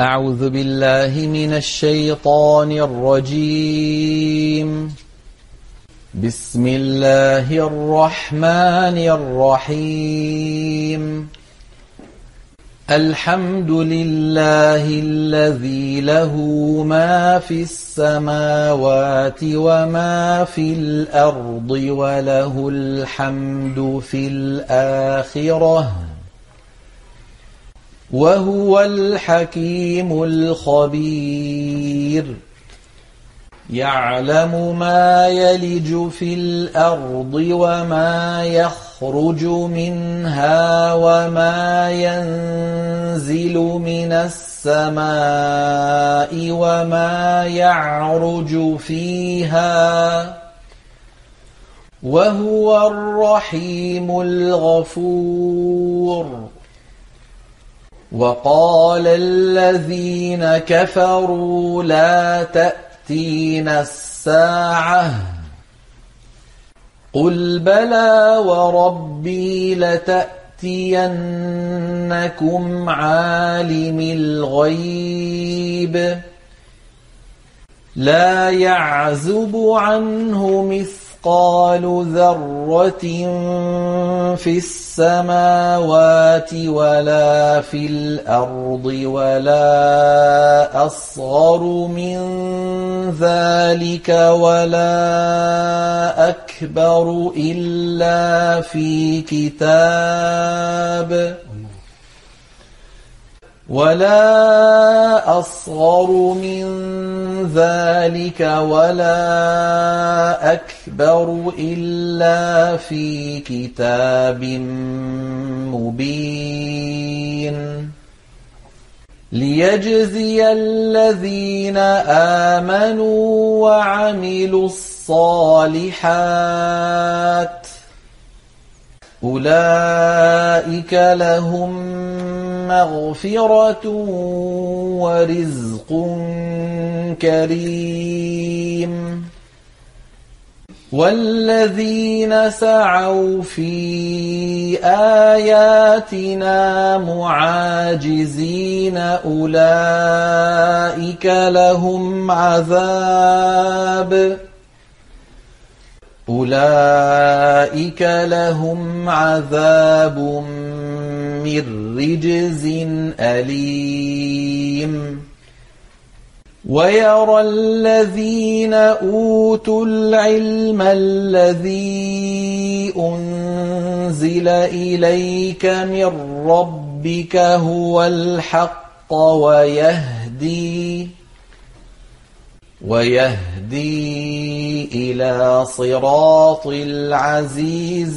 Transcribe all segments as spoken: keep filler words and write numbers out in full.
أعوذ بالله من الشيطان الرجيم. بسم الله الرحمن الرحيم. الحمد لله الذي له ما في السماوات وما في الأرض وله الحمد في الآخرة وهو الحكيم الخبير. يعلم ما يلج في الأرض وما يخرج منها وما ينزل من السماء وما يعرج فيها وهو الرحيم الغفور. وقال الذين كفروا لا تأتينا الساعة قل بلى وربي لتأتينكم عالم الغيب لا يعزب عنه مثقال ذرة في السماوات ولا في الأرض ولا أصغر من ذلك ولا أكبر إلا في كتاب ولا أصغر من ذلك ولا أكبر إلا في كتاب مبين. ليجزي الذين آمنوا وعملوا الصالحات أولئك لهم مغفرة ورزق كريم. والذين سعوا في آياتنا معاجزين أولئك لهم عذاب أولئك لهم عذاب من رجز أليم. ويرى الذين أوتوا العلم الذي أنزل إليك من ربك هو الحق ويهدي ويهدي إلى صراط العزيز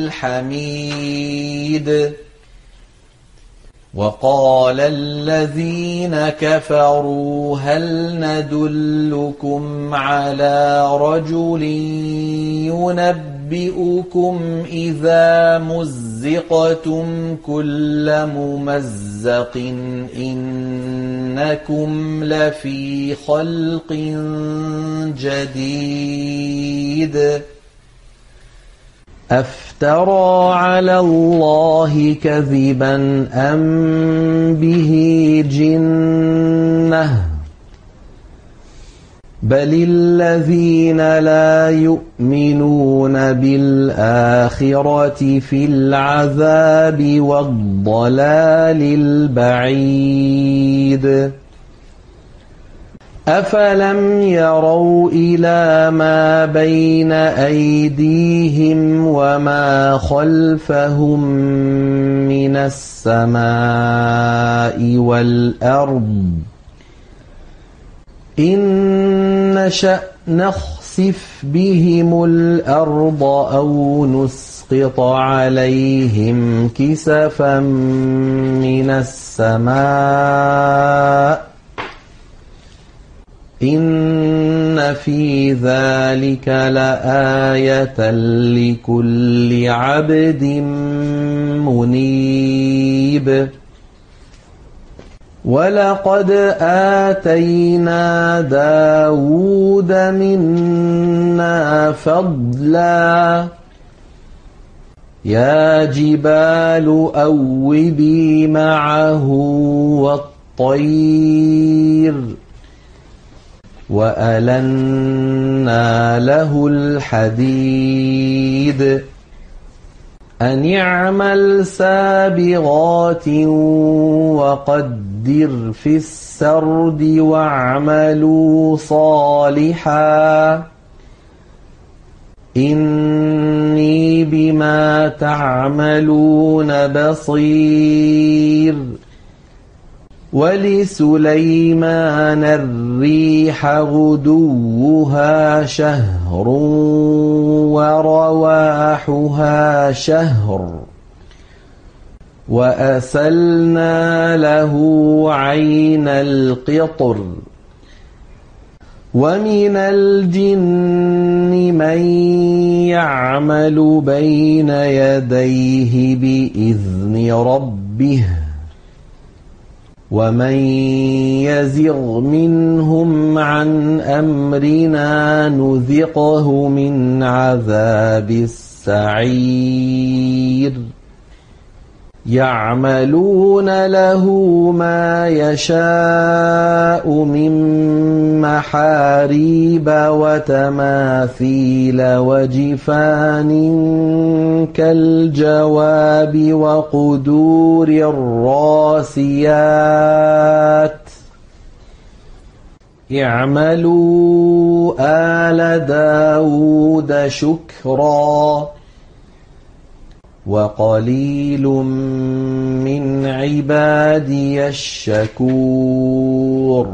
الحميد. وقال الذين كفروا هل ندلكم على رجل ينبئكم إذا مزقتم كل ممزق إنكم لفي خلق جديد. أفترى على الله كذبا أم به جنة بل الذين لا يؤمنون بالآخرة في العذاب والضلال البعيد. أفلم يروا إلى ما بين أيديهم وما خلفهم من السماء والأرض إن نشأ نخسف بهم الأرض أو نسقط عليهم كسفا من السماء إن في ذلك لآية لكل عبد منيب. ولقد آتينا داود منا فضلا يا جبال أوبي معه الطير وألنا له الحديد أن اعمل سابغات وقدر في السرد واعملوا صالحا إني بما تعملون بصير ولسليمان الريح غدوها شهر ورواحها شهر وأسلنا له عين القطر ومن الجن من يعمل بين يديه بإذن ربه ومن يزغ منهم عن أمرنا نذقه من عذاب السعير يعملون له ما يشاء من محاريب وتماثيل وجفان كالجواب وقدور الراسيات اعملوا آل داود شكرا وقليل من عبادي الشكور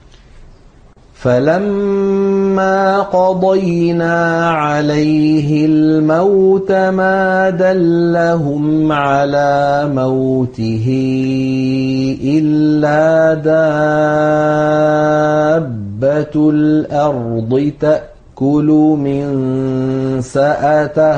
فلما قضينا عليه الموت ما دلهم على موته إلا دابة الأرض تأكل من سأته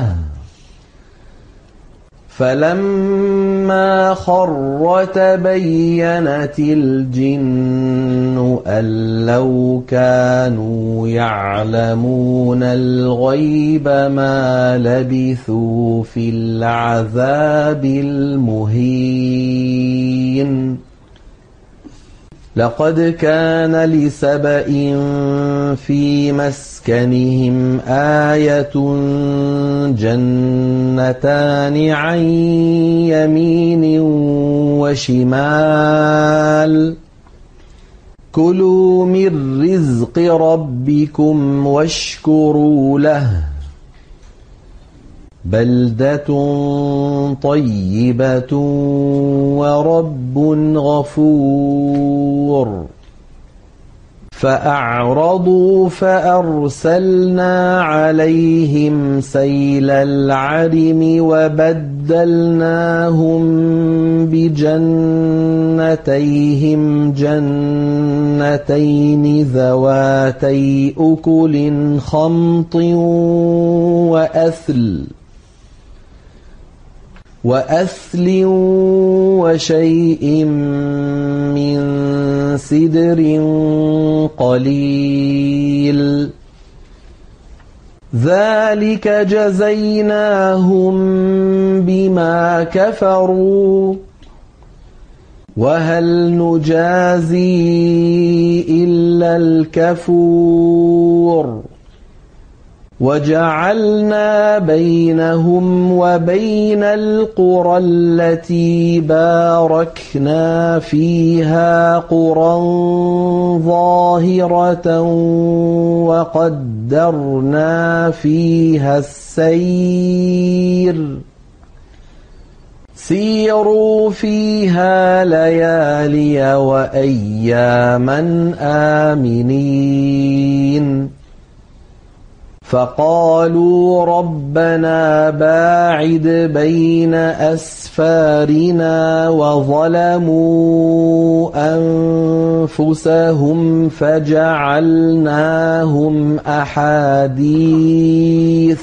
فلما خر تبينت الجن أن لو كانوا يعلمون الغيب ما لبثوا في العذاب المهين لقد كان لسبإ في مسكنهم آية جنتان عن يمين وشمال كلوا من رزق ربكم واشكروا له بلدة طيبة ورب غفور فأعرضوا فأرسلنا عليهم سيل العرم وبدلناهم بجنتيهم جنتين ذواتي أكل خمط وأثل وأثل وشيء من سدر قليل ذلك جزيناهم بما كفروا وهل نجازي إلا الكفور وجعلنا بينهم وبين القرى التي باركنا فيها قرى ظاهرة وقدرنا فيها السير سيروا فيها ليالي وأياما آمنين فقالوا ربنا باعد بين أسفارنا وظلموا أنفسهم فجعلناهم أحاديث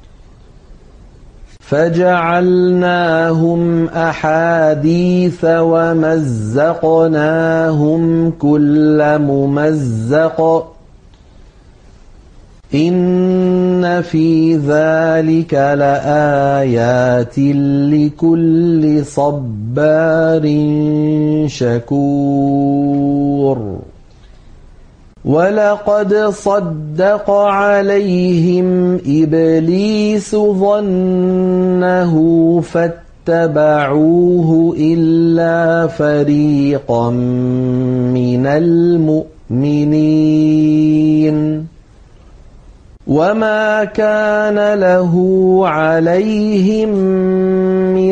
فجعلناهم أحاديث ومزقناهم كل ممزق إن في ذلك لآيات لكل صبار شكور ولقد صدق عليهم إبليس ظنه فاتبعوه إلا فريقا من المؤمنين وما كان له عليهم من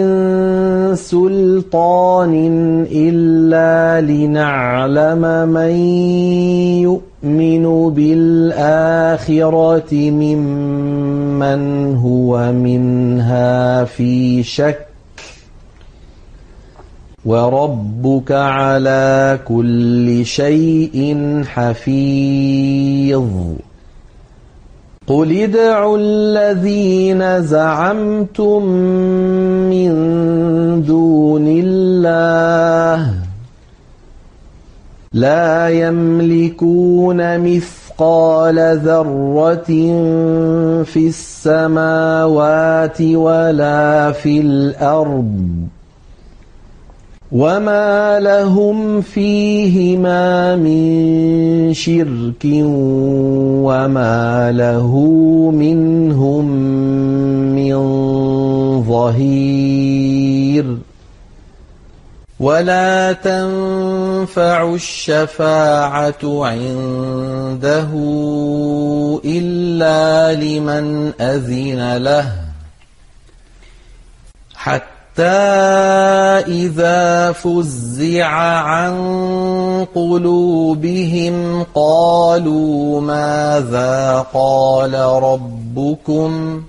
سلطان إلا لنعلم من يؤمن بالآخرة ممن هو منها في شك وربك على كل شيء حفيظ قل ادعوا الذين زعمتم من دون الله لا يملكون مثقال ذرة في السماوات ولا في الأرض وما لهم فيهما من شرك وما له منهم من ظهير ولا تنفع الشفاعة عنده إلا لمن أذن له حتى إذا فزع عن قلوبهم قالوا ماذا قال ربكم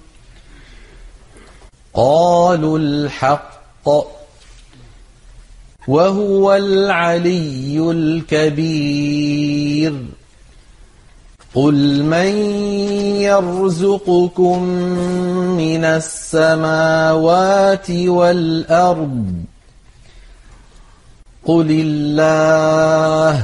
قالوا الحق وهو العلي الكبير قل من يرزقكم من السماوات والأرض قل الله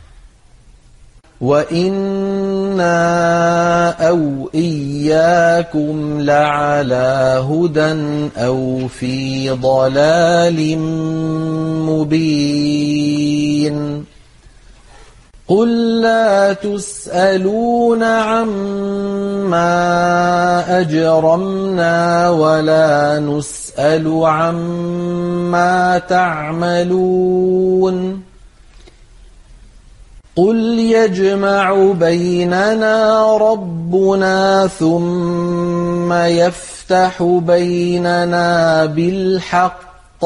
وإنا أو إياكم لعلى هدى أو في ضلال مبين قل لا تسألون عما أجرمنا ولا نسأل عما تعملون قل يجمع بيننا ربنا ثم يفتح بيننا بالحق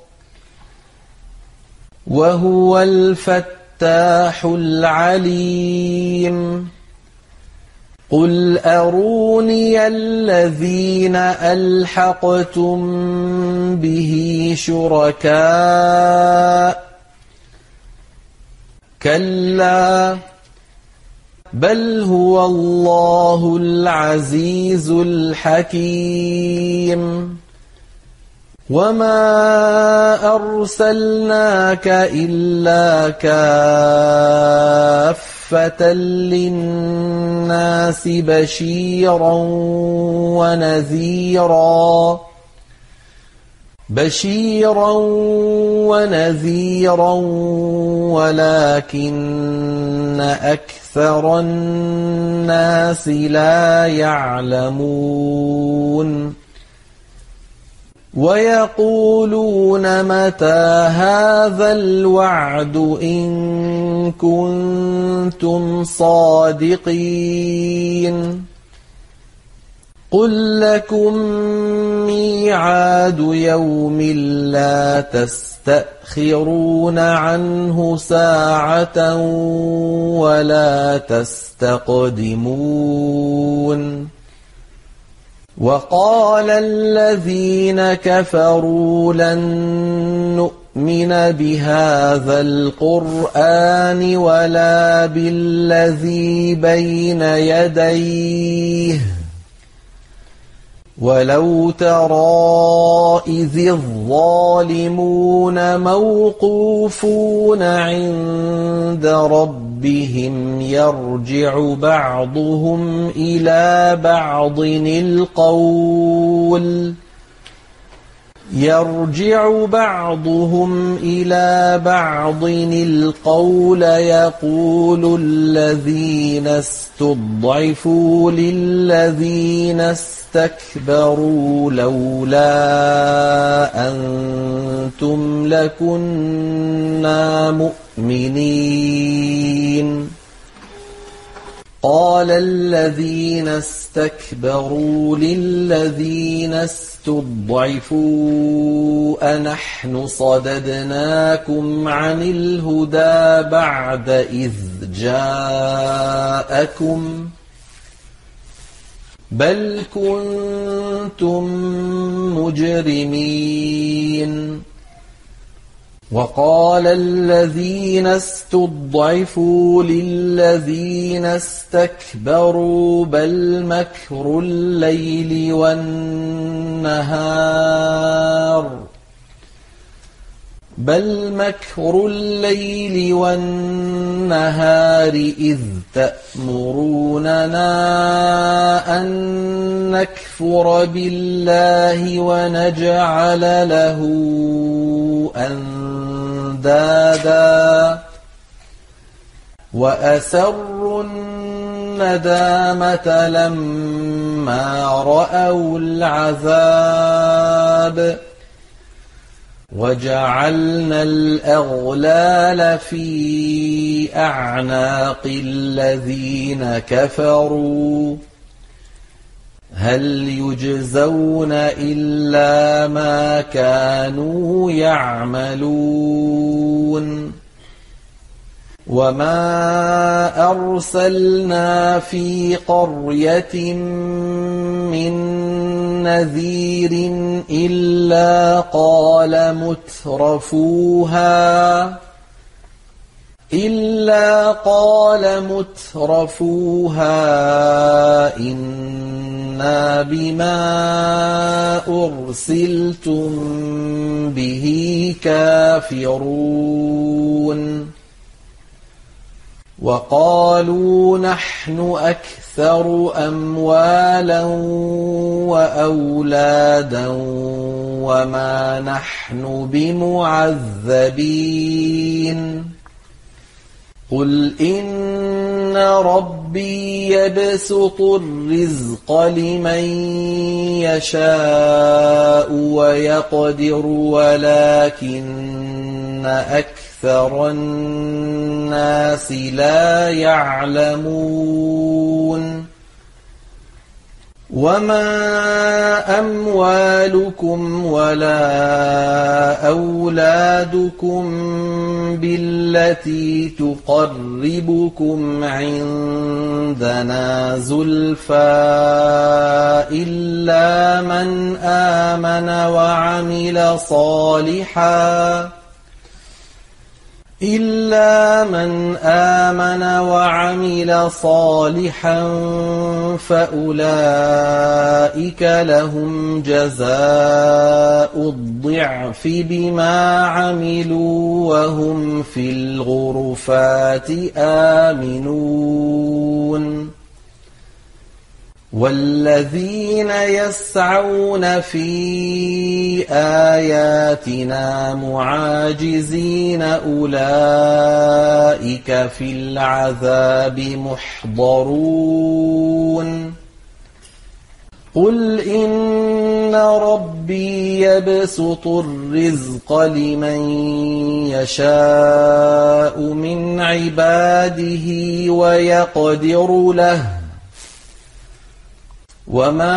وهو الفتاح العليم قل أروني الذين ألحقتم به شركاء كلا بل هو الله العزيز الحكيم وما أرسلناك إلا كافة للناس بشيرا ونذيرا بشيرا ونذيرا ولكن أكثر الناس لا يعلمون ويقولون متى هذا الوعد إن كنتم صادقين قل لكم ميعاد يوم لا تستأخرون عنه ساعة ولا تستقدمون وقال الذين كفروا لن نؤمن بهذا القرآن ولا بالذي بين يديه ولو ترى إذ الظالمون موقوفون عند ربهم ربهم يرجع بعضهم إلى بعض القول يرجع بعضهم إلى بعض القول يقول الذين استضعفوا للذين استكبروا لولا أنتم لكنا مؤمنين قال الذين استكبروا للذين استضعفوا أنحن صددناكم عن الهدى بعد إذ جاءكم بل كنتم مجرمين وقال الذين استضعفوا للذين استكبروا بل مكر الليل والنهار بل مكر الليل والنهار إذ تأمروننا أن نكفر بالله ونجعل له أندادا وأسروا الندامة لما رأوا العذاب وجعلنا الأغلال في أعناق الذين كفروا هل يجزون إلا ما كانوا يعملون وما أرسلنا في قرية من نذير إلا قال مترفوها إلا قال مترفوها إنا بما أرسلتم به كافرون وقالوا نحن أكثر أموالا وأولادا وما نحن بمعذبين قل إن ربي يبسط الرزق لمن يشاء ويقدر ولكن أكثر الناس لا يعلمون وما أموالكم ولا أولادكم بالتي تقربكم عندنا زلفى إلا من آمن وعمل صالحا إلا من آمن وعمل صالحا فأولئك لهم جزاء الضعف بما عملوا وهم في الغرفات آمنون والذين يسعون في آياتنا معاجزين أولئك في العذاب محضرون قل إن ربي يبسط الرزق لمن يشاء من عباده ويقدر له وما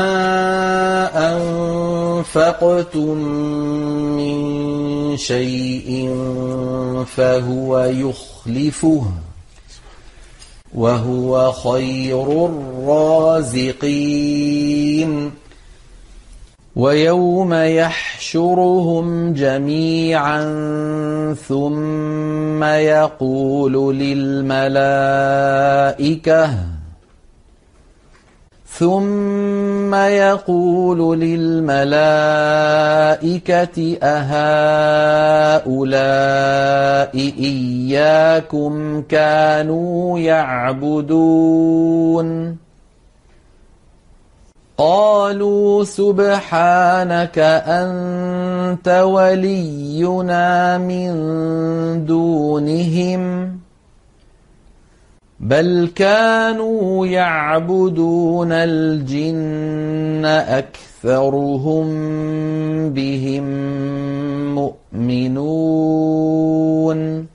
أنفقتم من شيء فهو يخلفه وهو خير الرازقين ويوم يحشرهم جميعا ثم يقول للملائكة ثم يقول للملائكة أهؤلاء إياكم كانوا يعبدون قالوا سبحانك أنت ولينا من دونهم بل كانوا يعبدون الجن أكثرهم بهم مؤمنون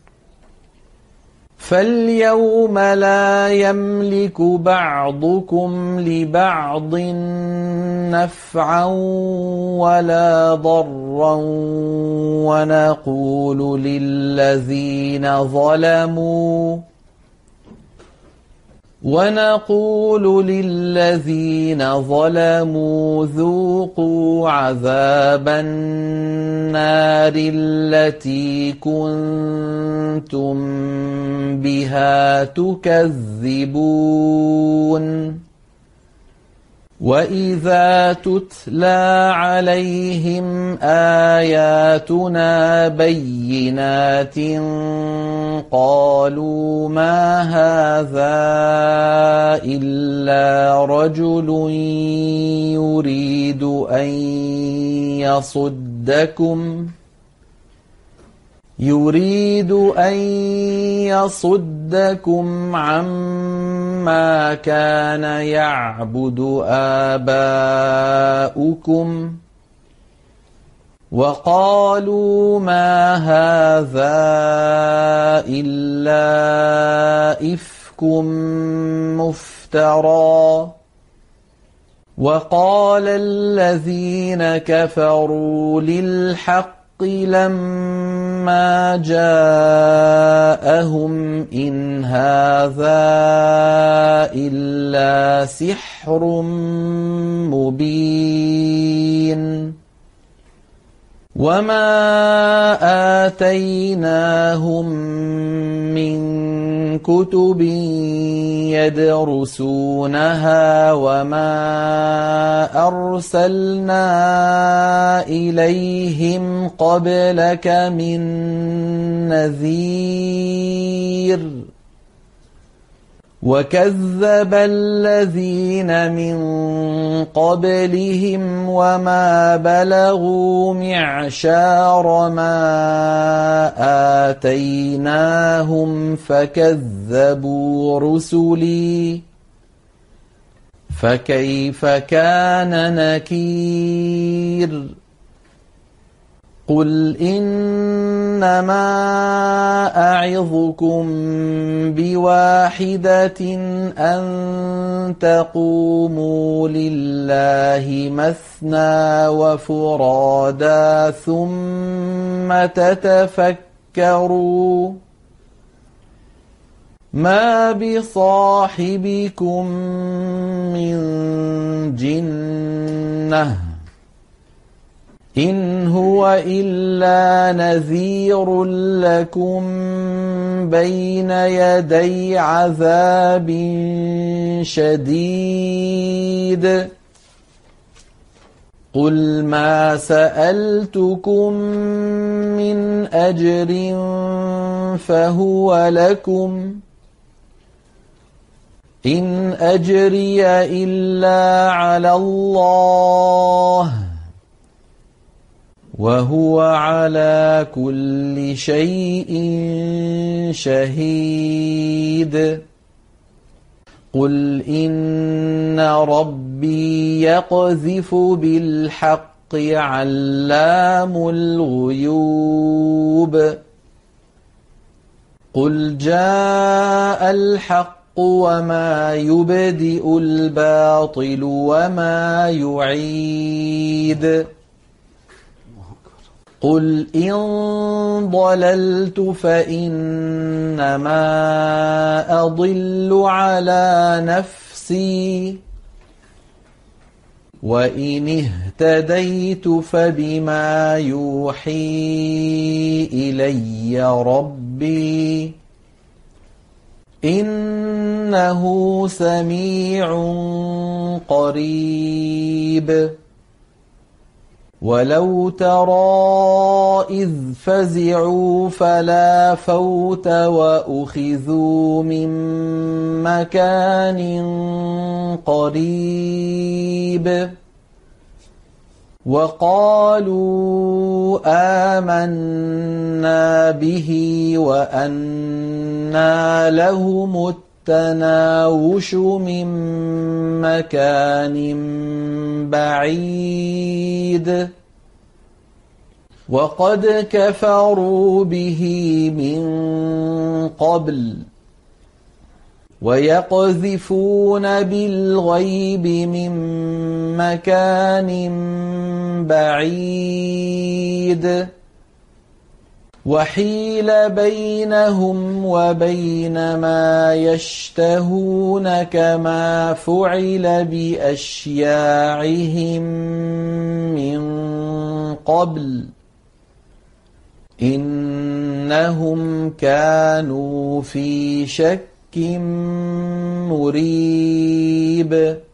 فاليوم لا يملك بعضكم لبعض نفعا ولا ضرا ونقول للذين ظلموا ونقول للذين ظلموا ذوقوا عذاب النار التي كنتم بها تكذبون وإذا تتلى عليهم آياتنا بينات قالوا ما هذا إلا رجل يريد أن يصدكم يريد أن يصدكم عما كان يعبد آباؤكم وقالوا ما هذا إلا إفك مفترى وقال الذين كفروا للحق لما جاءهم إن هذا إلا سحر مبين وما آتيناهم من كتب يدرسونها وما أرسلنا إليهم قبلك من نذير وكذب الذين من قبلهم وما بلغوا معشار ما آتيناهم فكذبوا رسلي فكيف كان نكير قل إنما أعظكم بواحدة أن تقوموا لله مثنى وفرادا ثم تتفكروا ما بصاحبكم من جنة إن هو إلا نذير لكم بين يدي عذاب شديد قل ما سألتكم من أجر فهو لكم إن أجري إلا على الله وهو على كل شيء شهيد قل إن ربي يقذف بالحق علام الغيوب قل جاء الحق وما يبدئ الباطل وما يعيد قل إن ضللت فإنما أضل على نفسي وإن اهتديت فبما يوحي إلي ربي إن إنه سميع قريب ولو ترى إذ فزعوا فلا فوت وأخذوا من مكان قريب وقالوا آمنا به وأنى لهم التناوش من مكان بعيد وقد كفروا به من قبل ويقذفون بالغيب من مكان بعيد وحيل بينهم وبين ما يشتهون كما فعل بأشياعهم من قبل إنهم كانوا في شك مريب